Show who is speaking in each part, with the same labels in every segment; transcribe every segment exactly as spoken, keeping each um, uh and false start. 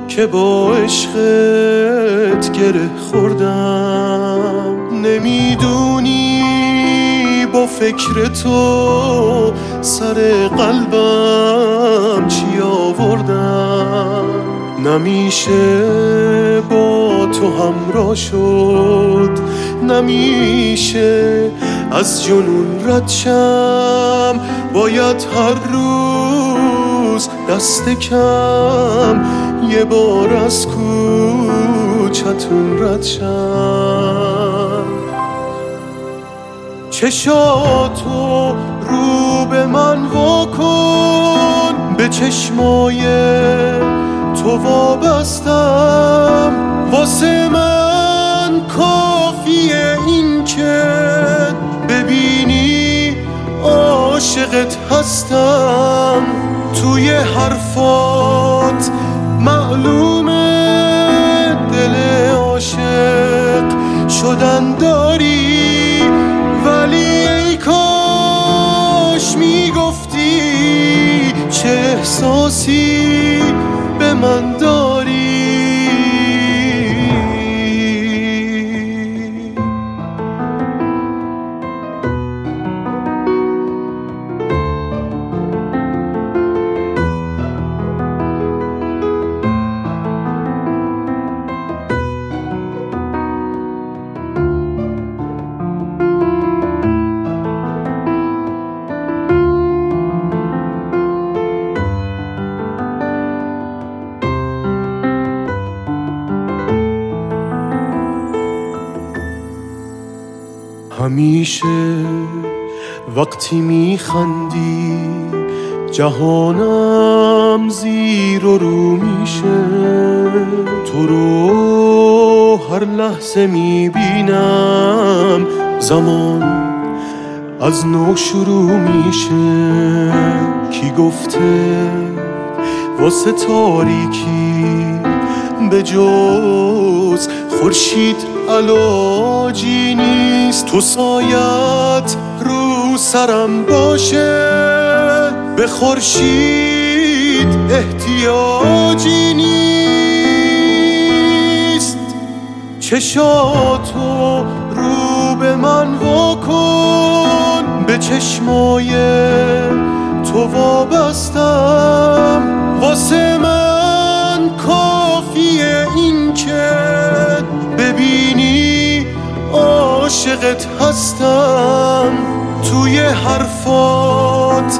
Speaker 1: که با عشقت گره خوردم. نمیدونی با فکر تو سر قلبم چی آوردم. نمیشه با تو همراه شد، نمیشه از جنون رد شم. باید هر روز دست کم یه بار از کوچتون رد شم. چشاتو رو به من واکن، به چشمای تو وابستم. واسه من کافیه این که ببینی عاشقت هستم. توی حرفات معلومه دل عاشق شدن داری، ولی ای کاش میگفتی چه احساسی به من داری. همیشه وقتی میخندی جهانم زیر و رو میشه. تو رو هر لحظه میبینم زمان از نو شروع میشه. کی گفته واسه تاریکی به جز خورشید علاجی نیست؟ تو سایت رو سرم باشه، به خورشید احتیاجی نیست. چشاتو رو به من واکن، به چشمای تو وابستم. واسه من کافیه این که ببینی عاشقت هستم. توی حرفات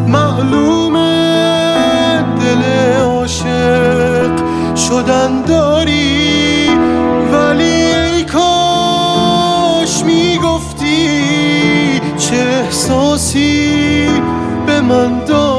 Speaker 1: معلومه دل عاشق شدن داری، ولی ای کاش میگفتی چه احساسی به من داری.